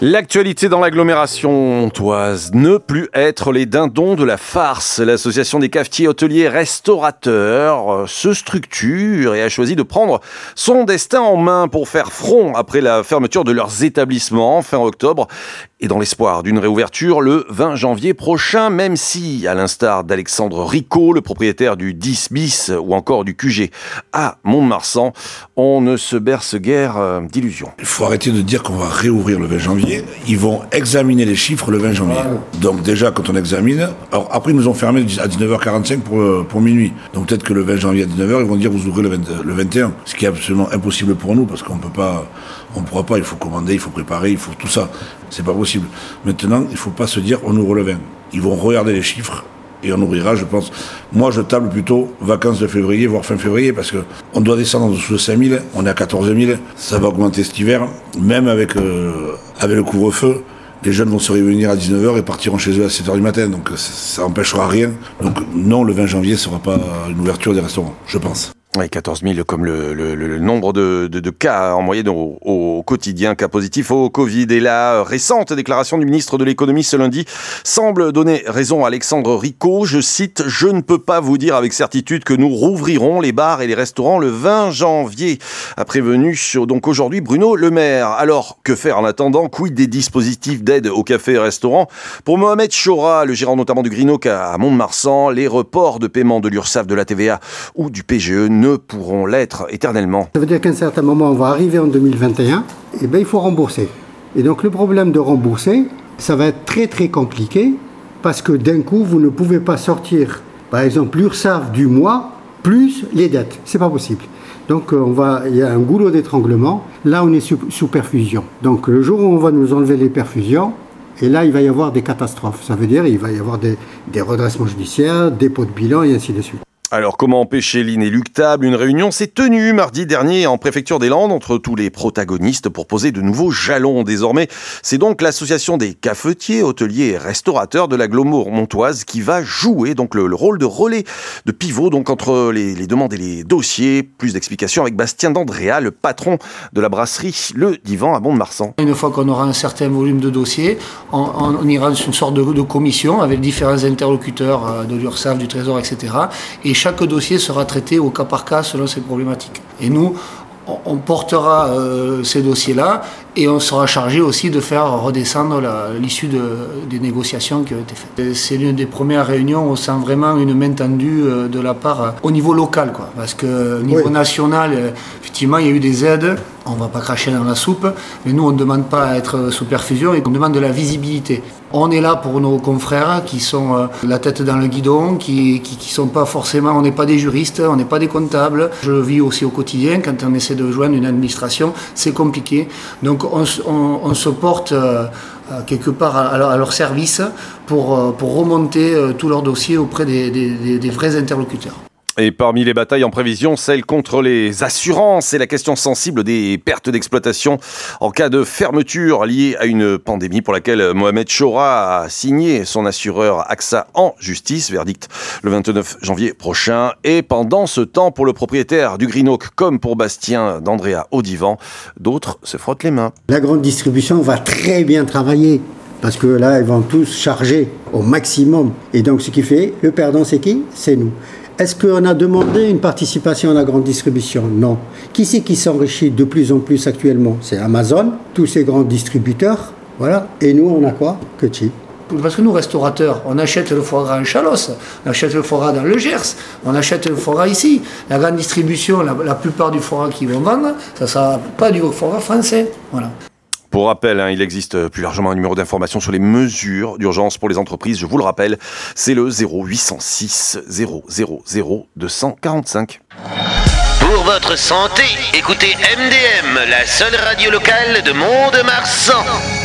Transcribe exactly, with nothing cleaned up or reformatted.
L'actualité dans l'agglomération montoise, ne plus être les dindons de la farce. L'association des cafetiers, hôteliers, restaurateurs se structure et a choisi de prendre son destin en main pour faire front après la fermeture de leurs établissements fin octobre et dans l'espoir d'une réouverture le vingt janvier prochain, même si, à l'instar d'Alexandre Ricot, le propriétaire du dix bis ou encore du Q G à Mont-de-Marsan, on ne se berce guère d'illusions. Il faut arrêter de dire qu'on va réouvrir le vingt janvier. Ils vont examiner les chiffres le vingt janvier. Donc déjà, quand on examine... Alors après, ils nous ont fermé à dix-neuf heures quarante-cinq pour, pour minuit. Donc peut-être que le vingt janvier à dix-neuf heures, ils vont dire vous ouvrez le, vingt, le vingt et un. Ce qui est absolument impossible pour nous, parce qu'on peut pas... On ne pourra pas, il faut commander, il faut préparer, il faut tout ça. C'est pas possible. Maintenant, il ne faut pas se dire on ouvre le vingt. Ils vont regarder les chiffres et on ouvrira, je pense. Moi, je table plutôt vacances de février, voire fin février, parce qu'on doit descendre en dessous de cinq mille, on est à quatorze mille, ça va augmenter cet hiver, même avec, euh, avec le couvre-feu. Les jeunes vont se réunir à dix-neuf heures et partiront chez eux à sept heures du matin, donc ça n'empêchera rien. Donc non, le vingt janvier ne sera pas une ouverture des restaurants, je pense. Oui, quatorze mille comme le, le, le nombre de, de, de cas en moyenne au, au quotidien, cas positifs au Covid. Et la récente déclaration du ministre de l'économie ce lundi semble donner raison à Alexandre Ricot. Je cite, « Je ne peux pas vous dire avec certitude que nous rouvrirons les bars et les restaurants le vingt janvier », a prévenu donc aujourd'hui Bruno Le Maire. Alors, que faire en attendant? Quid des dispositifs d'aide aux cafés et restaurants? Pour Mohamed Chora, le gérant notamment du Greenock à Mont-de-Marsan, les reports de paiement de l'URSSAF, de la T V A ou du P G E ne pourront l'être éternellement. Ça veut dire qu'à un certain moment, on va arriver en deux mille vingt et un, et bien il faut rembourser. Et donc le problème de rembourser, ça va être très très compliqué, parce que d'un coup, vous ne pouvez pas sortir, par exemple, l'URSSAF du mois, plus les dettes. C'est pas possible. Donc on va, il y a un goulot d'étranglement. Là, on est sous, sous perfusion. Donc le jour où on va nous enlever les perfusions, et là, il va y avoir des catastrophes. Ça veut dire qu'il va y avoir des, des redressements judiciaires, dépôts de bilan, et ainsi de suite. Alors, comment empêcher l'inéluctable? Une réunion s'est tenue mardi dernier en préfecture des Landes entre tous les protagonistes pour poser de nouveaux jalons. Désormais, c'est donc l'association des cafetiers, hôteliers et restaurateurs de l'agglomération montoise qui va jouer donc le, le rôle de relais, de pivot donc entre les, les demandes et les dossiers. Plus d'explications avec Bastien D'Andrea, le patron de la brasserie Le Divan à Mont-de-Marsan. Une fois qu'on aura un certain volume de dossiers, on, on ira dans une sorte de, de commission avec différents interlocuteurs de l'URSSAF, du Trésor, et cetera. Et chaque dossier sera traité au cas par cas selon ses problématiques. Et nous, on portera euh, ces dossiers-là et on sera chargé aussi de faire redescendre la, l'issue de, des négociations qui ont été faites. C'est l'une des premières réunions où on sent vraiment une main tendue euh, de la part euh, au niveau local, quoi. Parce que au niveau oui. national, euh, effectivement, il y a eu des aides. On ne va pas cracher dans la soupe, mais nous, on ne demande pas à être sous perfusion et on demande de la visibilité. On est là pour nos confrères qui sont euh, la tête dans le guidon, qui, qui, qui sont pas forcément, on n'est pas des juristes, on n'est pas des comptables. Je vis aussi au quotidien, quand on essaie de joindre une administration, c'est compliqué. Donc on, on, on se porte euh, quelque part à, à leur service pour, pour remonter euh, tous leurs dossiers auprès des, des, des vrais interlocuteurs. Et parmi les batailles en prévision, celle contre les assurances et la question sensible des pertes d'exploitation en cas de fermeture liée à une pandémie pour laquelle Mohamed Chora a signé son assureur A X A en justice, verdict le vingt-neuf janvier prochain. Et pendant ce temps, pour le propriétaire du Greenock comme pour Bastien D'Andrea au Divan, d'autres se frottent les mains. La grande distribution va très bien travailler. Parce que là, ils vont tous charger au maximum. Et donc, ce qui fait, le perdant, c'est qui? C'est nous. Est-ce qu'on a demandé une participation à la grande distribution? Non. Qui c'est qui s'enrichit de plus en plus actuellement? C'est Amazon, tous ces grands distributeurs. Voilà. Et nous, on a quoi? Que chi. Parce que nous, restaurateurs, on achète le foie gras en Chalosse, on achète le foie gras dans le Gers, on achète le foie gras ici. La grande distribution, la, la plupart du foie gras qu'ils vont vendre, ça ne sera pas du foie gras français. Voilà. Pour rappel, hein, il existe plus largement un numéro d'information sur les mesures d'urgence pour les entreprises. Je vous le rappelle, c'est le zéro huit cent six zéro zéro zéro deux cent quarante-cinq. Pour votre santé, écoutez M D M, la seule radio locale de Mont-de-Marsan.